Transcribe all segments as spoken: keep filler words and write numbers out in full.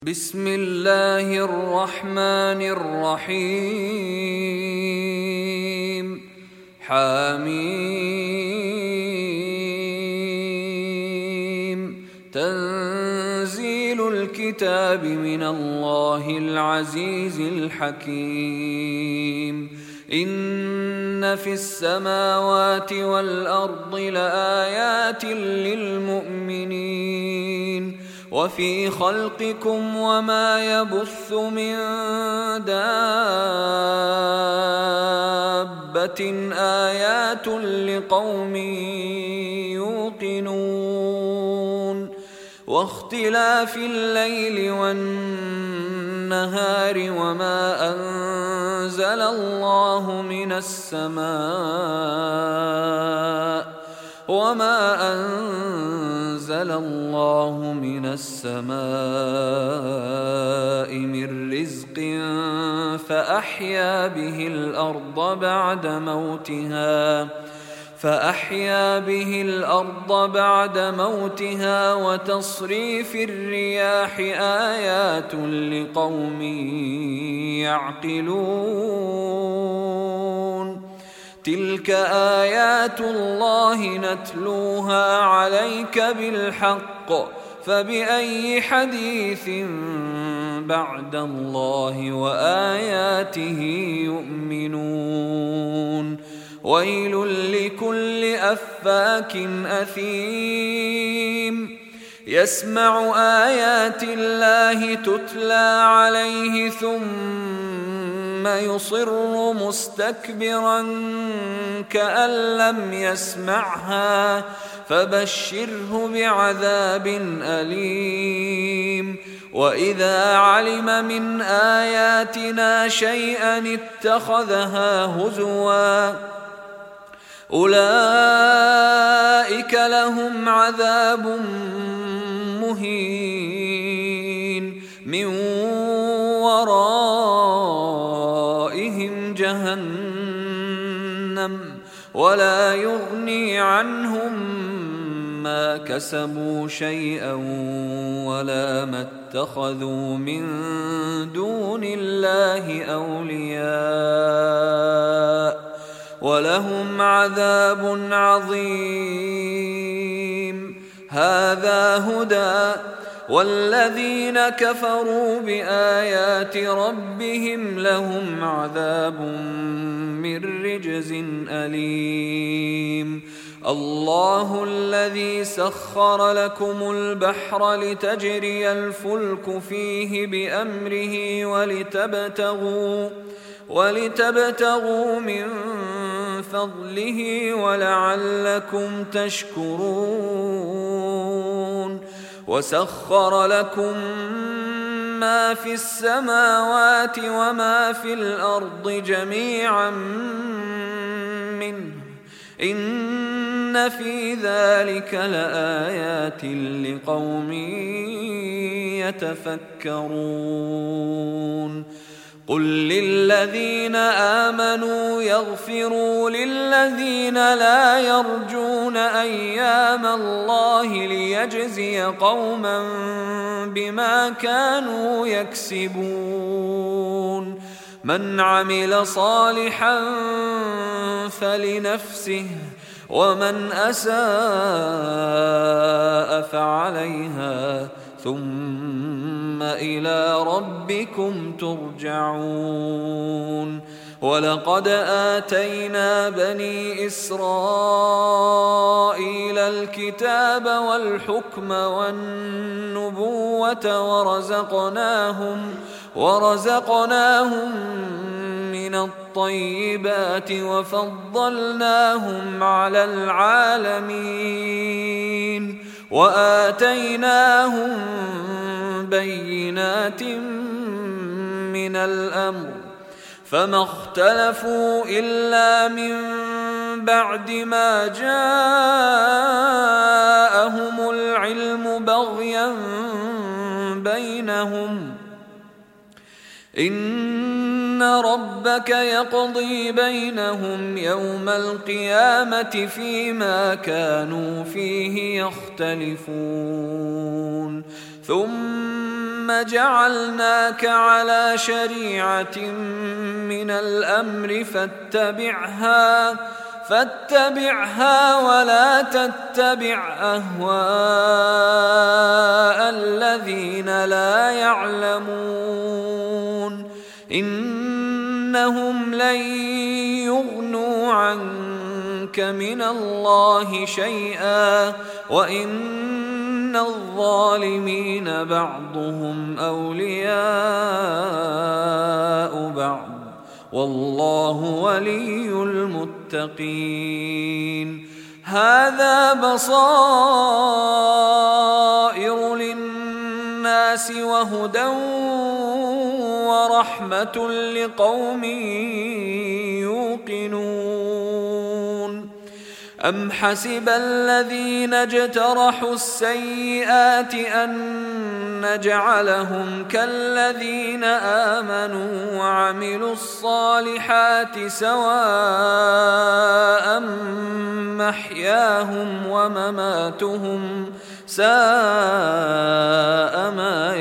بسم الله الرحمن الرحيم حميم تنزيل الكتاب من الله العزيز الحكيم إن في السماوات والأرض لآيات للمؤمنين وفي خلقكم وما يبث من دابة آيات لقوم يوقنون واختلاف الليل والنهار وما أنزل الله من السماء وما أنزل الله من السماء من رزق فأحيا به الأرض بعد موتها فأحيا به الأرض بعد موتها وتصريف الرياح آيات لقوم يعقلون تلك آيات الله نتلوها عليك بالحق فبأي حديث بعد الله وآياته يؤمنون ويل لكل أفاك أثيم يسمع آيات الله تتلى عليه ثم يصر مستكبرا كأن لم يسمعها فبشره بعذاب أليم وإذا علم من آياتنا شيئا اتخذها هزوا أولئك لهم عذاب مهين من ورائهم جهنم ولا يغني عنهم ما كسبوا شيئا ولا ما اتخذوا من دون الله أولياء ولهم عذاب عظيم هذا هدى والذين كفروا بآيات ربهم لهم عذاب من رجز أليم الله الذي سخر لكم البحر لتجري الفلك فيه بأمره ولتبتغوا ولتبتغوا من فضله ولعلكم تشكرون وسخر لكم ما في السماوات وما في الأرض جميعا منه إن في ذلك لآيات لقوم يتفكرون قل للذين آمنوا يغفروا للذين لا يرجون أيام الله ليجزي قوما بما كانوا يكسبون من عمل صالحا فلنفسه ومن أساء فعليها ثم إلى ربكم ترجعون ولقد آتينا بني إسرائيل الكتاب والحكم والنبوة ورزقناهم ورزقناهم من الطيبات وفضلناهم على العالمين وآتيناهم بينات من الأمر فما اختلفوا إلا من بعد ما جاءهم العلم بغيا بينهم إن ربك يقضي بينهم يوم القيامة فيما كانوا فيه يختلفون ثم جعلناك على شريعة من الأمر فاتبعها فاتبعها ولا تتبع أهواء الذين لا يعلمون إنهم لن يغنوا عنك من الله شيئا وإن الظالمين بعضهم أولياء بعض والله ولي المتقين هذا بصائر للناس وهدى ورحمة لقوم يوقنون أم حسب الذين اجترحوا السيئات أن نجعلهم كالذين آمنوا وعملوا الصالحات سواء محياهم ومماتهم ساء ما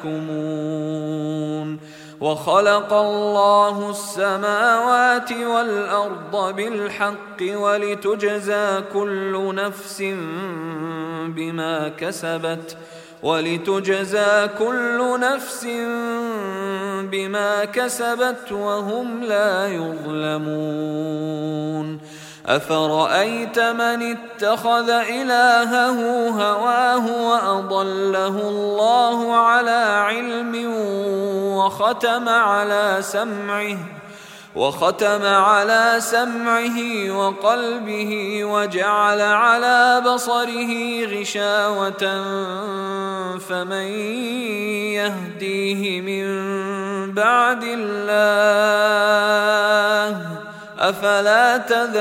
يحكمون وخلق الله السماوات والأرض بالحق ولتجزى كل نفس بما كسبت ولتجزى كل نفس بما كسبت وهم لا يظلمون أفرأيت من اتخذ إلهه هواه وأضله الله على علم وختم على سمعه وختم على سمعه وقلبه وجعل على بصره غشاوة فمن يهديه من بعد الله أفلا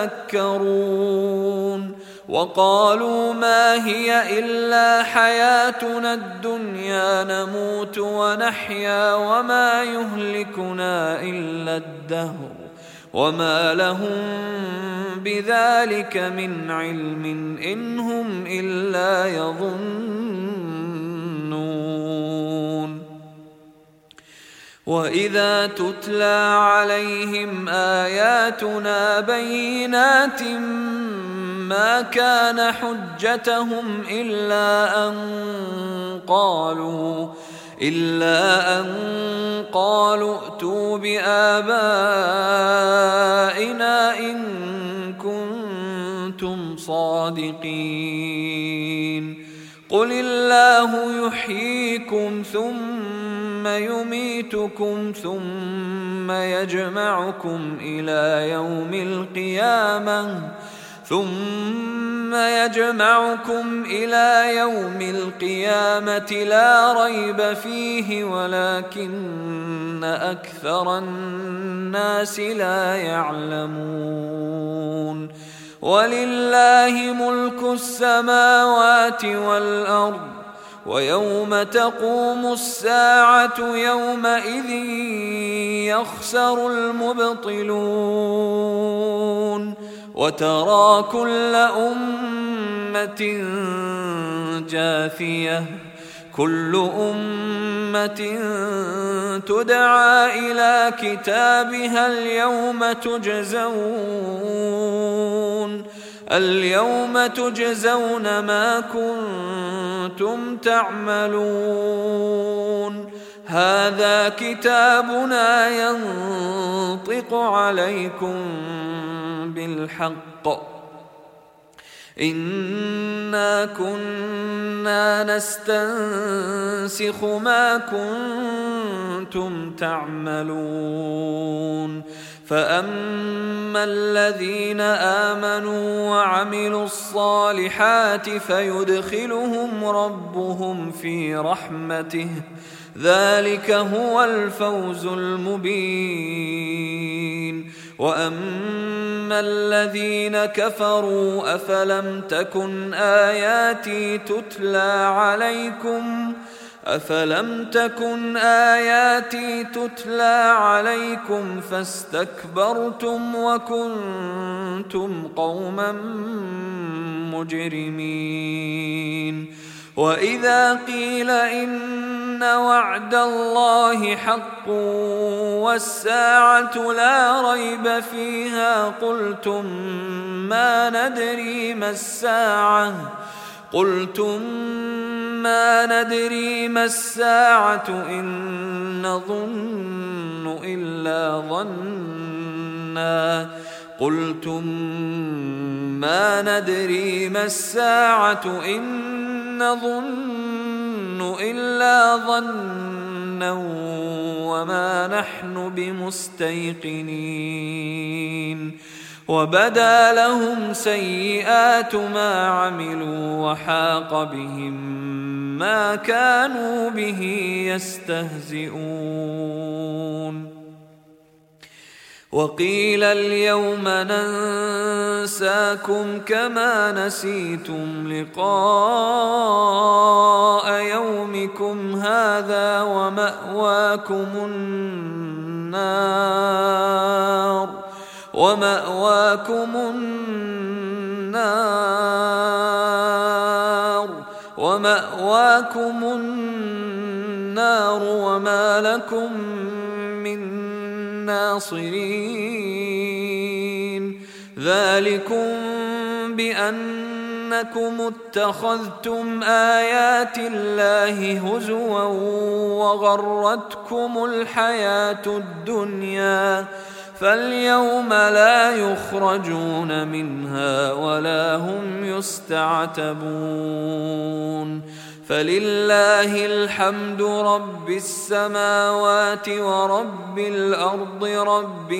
تذكرون وقالوا ما هي إلا حياتنا الدنيا نموت ونحيا وما يهلكنا إلا الدهر وما لهم بذلك من علم إن هم إلا يظنون وإذا تتلى عليهم آياتنا بينات ما كان حجتهم إلا أن قالوا إلا أن قالوا ائتوا بآبائنا إن كنتم صادقين قل الله يحييكم ثم يميتكم ثم يجمعكم إلى يوم القيامة ثم يجمعكم إلى يوم القيامة لا ريب فيه ولكن أكثر الناس لا يعلمون ولله ملك السماوات والأرض ويوم تقوم الساعة يومئذ يخسر المبطلون وترى كل أمة جاثية كل أمة تدعى إلى كتابها اليوم تجزون اليوم تجزون ما كنتم تعملون هذا كتابنا ينطق عليكم بالحق إنا كنا نستنسخ ما كنتم تعملون فأما الذين آمنوا وعملوا الصالحات فيدخلهم ربهم في رحمته ذلك هو الفوز المبين وأما الذين كفروا أفلم تكن آياتي تتلى عليكم أفلم تكن آياتي تتلى عليكم فاستكبرتم وكنتم قوما مجرمين وإذا قيل إن وعد الله حق والساعة لا ريب فيها قلتم ما ندري ما الساعة قلتم ما ندري ما الساعة إن نظن إلا ظنا قلتم ما ندري ما الساعة إن نظن إلا ظنا وما نحن بمستيقنين وبدا لهم سيئات ما عملوا وحاق بهم ما كانوا به يستهزئون وقيل اليوم ننساكم كما نسيتم لقاء يومكم هذا ومأواكم النار ومأواكم النار ومأواكم النار وما لكم من ناصرين ذلكم بأنكم اتخذتم آيات الله هزوا وغرتكم الحياة الدنيا فاليوم لا يخرجون منها ولا هم يستعتبون فلله الحمد رب السماوات ورب الأرض رب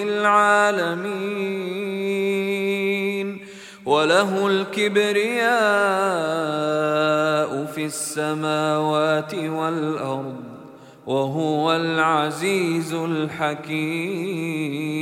العالمين وله الكبرياء في السماوات والأرض وهو العزيز الحكيم.